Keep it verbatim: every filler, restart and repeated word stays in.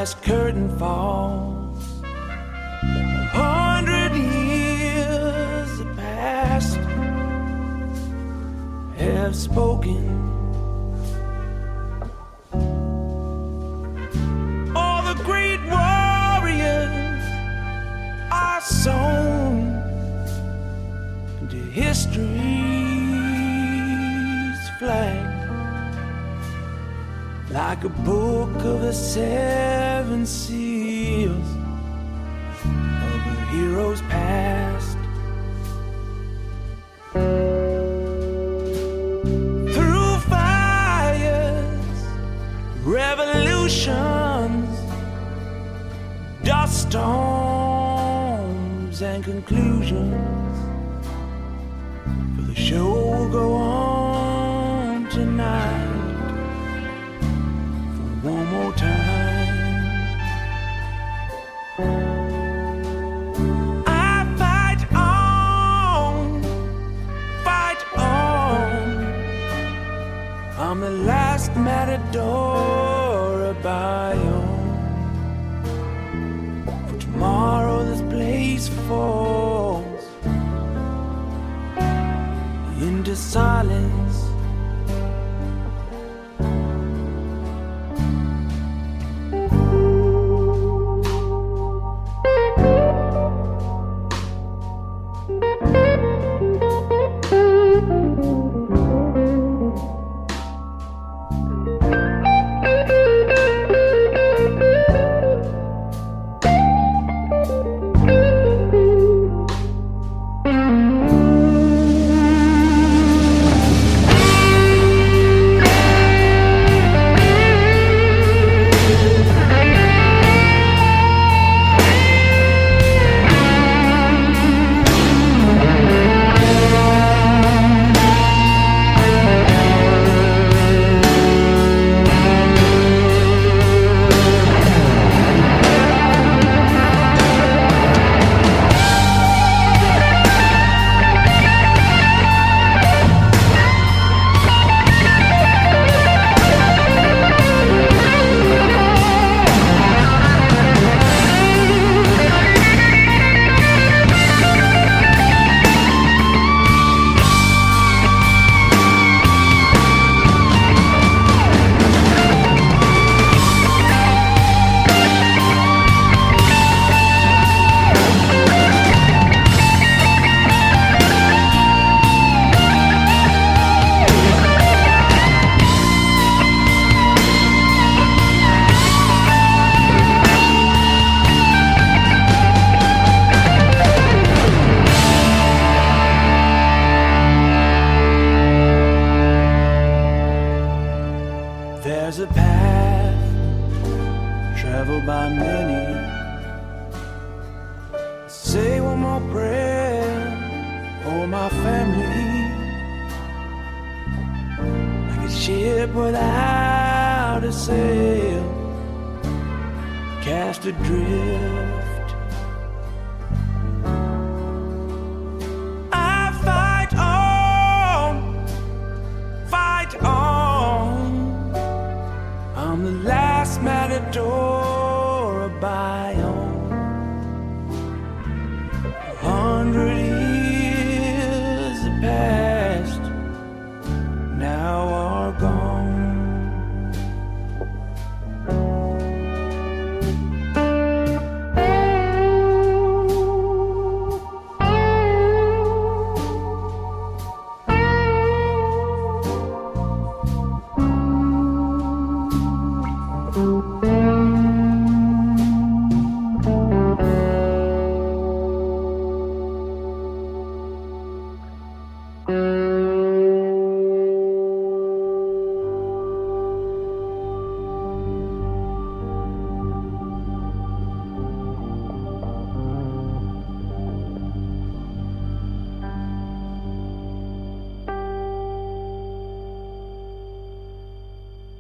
last curtain falls, a hundred years have passed, have spoken. All the great warriors are sown into history's flag, like a book of the seven seals of a hero's past. Through fires, revolutions, dust storms and conclusions, for the show will go on tonight. One more time, I fight on, fight on. I'm the last matador of Bayonne. For tomorrow this place falls into silence. There's a path traveled by many. Say one more prayer for my family, like a ship without a sail, cast adrift. I fight on, fight on. I'm the last matador